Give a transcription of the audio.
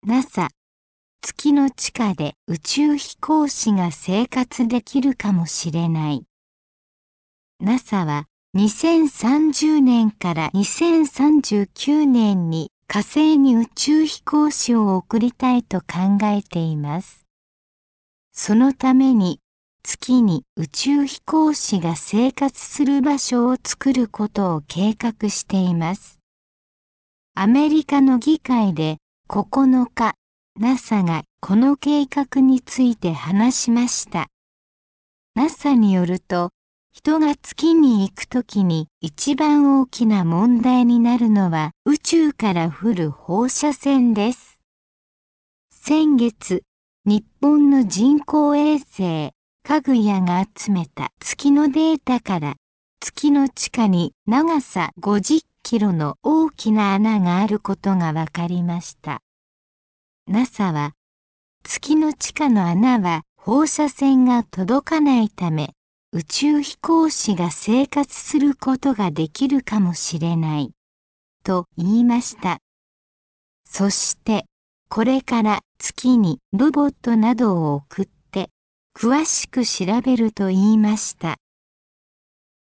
NASA、月の地下で宇宙飛行士が生活できるかもしれない。NASA は2030年から2039年に火星に宇宙飛行士を送りたいと考えています。そのために月に宇宙飛行士が生活する場所を作ることを計画しています。アメリカの議会で9日、NASA がこの計画について話しました。NASA によると、人が月に行くときに一番大きな問題になるのは宇宙から降る放射線です。先月、日本の人工衛星かぐやが集めた月のデータから、月の地下に長さ50キロの大きな穴があることが分かりました。NASA は、月の地下の穴は放射線が届かないため、宇宙飛行士が生活することができるかもしれない、と言いました。そして、これから月にロボットなどを送って、詳しく調べると言いました。